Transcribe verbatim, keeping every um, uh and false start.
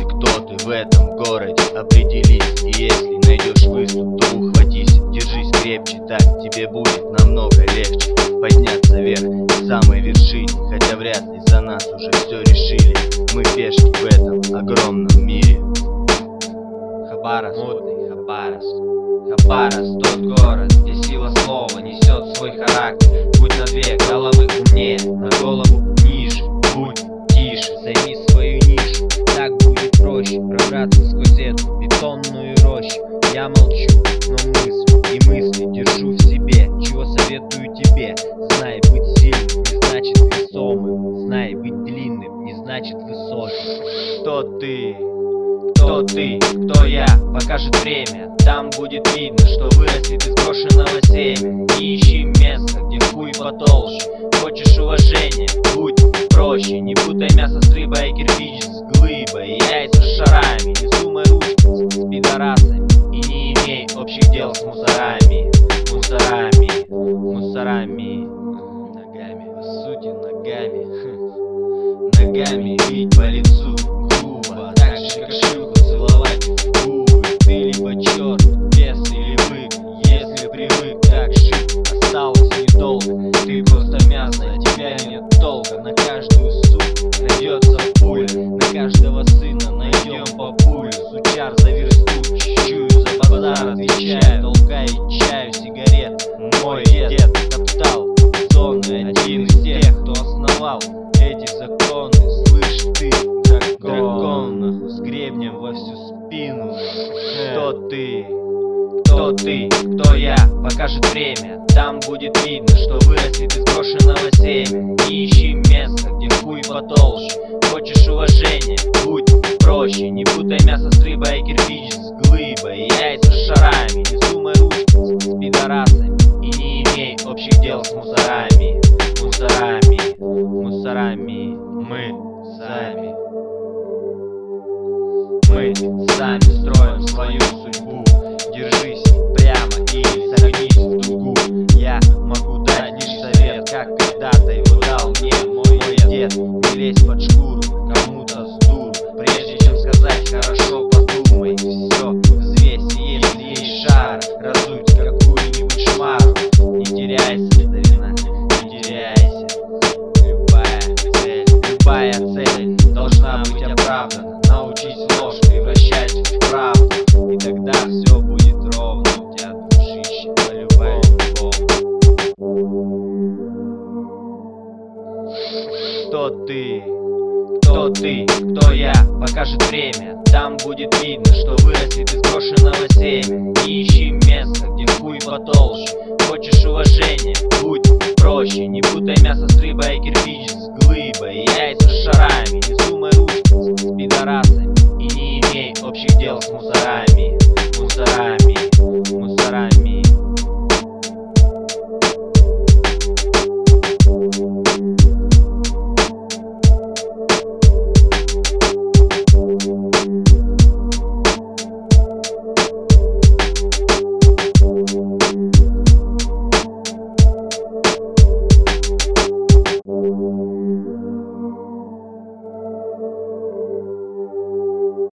кто ты в этом городе, определись. И если найдешь выступ, то ухватись. Держись крепче, так тебе будет намного легче подняться вверх к самой вершине. Хотя вряд ли за нас уже все решили. Мы пешки в этом огромном мире. Хабаровск, модный Хабаровск. Хабаровск, тот город, где сила слова несет свой характер. Будь на две головы умнее, на голову ниже. Будь тише, займи свою нишу. Так будет проще пробраться сквозь эту бетонную рощу. Я молчу, но мыслю и мысли держу в себе. Чего советую тебе? Знай, быть сильным не значит весомым. Знай, быть длинным не значит высоким. Кто ты? Кто ты, кто я, покажет время. Там будет видно, что вырастет из брошенного семя. Не ищи место, где хуй потолще. Хочешь уважения, будь проще. Не путай мясо с рыбой, кирпич с глыбой. Яйца с шарами, не сумай ручки с пидорасами. И не имей общих дел с мусорами. Мусорами, мусорами. Ногами, по сути ногами. Ногами бить по лицу грубо, так же как шлюху целовать в губы. Ты либо черт, бес или бык. Если привык так жить, осталось недолго. Ты просто мясо, от тебя нет толка. На каждую суку найдется пуля. На каждого сына найдем по пулю. Сучар за версту, чую за базар отвечаю. Толкай чаю, сигарет. Мой дед топтал зоны. Один из тех, кто основал эти законы. Слышь ты, дракон, с гребнем во всю спину. Кто ты? Кто ты? Кто я? Покажет время. Там будет видно, что вырастет из брошенного семя. Не ищи место, где хуй потолще. Хочешь уважения? Будь проще. Не путай мясо с рыбой, кирпич с глыбой. Яйца с шарами, не сумай ручки с пидорасами. И не имей общих дел с мусорами. Мусорами, мусорами. Мы сами. Мы сами строим свою судьбу. Держись прямо или согнись в дугу. Я могу дать лишь совет, как когда-то его дал мне мой дед. Не лезь под шкуру кому-то с дуру. Прежде чем сказать, хорошо подумай. Все взвесь, если есть шар, разуть какую-нибудь шмару. Не теряйся, старина, не теряйся. Любая цель, любая цель должна быть оправдана. Научись ложь превращать в правду, и тогда все будет ровно у тебя, дружище, по-любому. Кто ты? Кто ты? Кто я? Покажет время. Там будет видно, что вырастет из брошенного семя. Не ищи место, где хуй потолще. Хочешь уважения? Будь проще. Не путай мясо с рыбой, кирпич с глыбой. Яйца с шарами, не сумай ручки с пидорасами. И не имей общих дел с мусорами.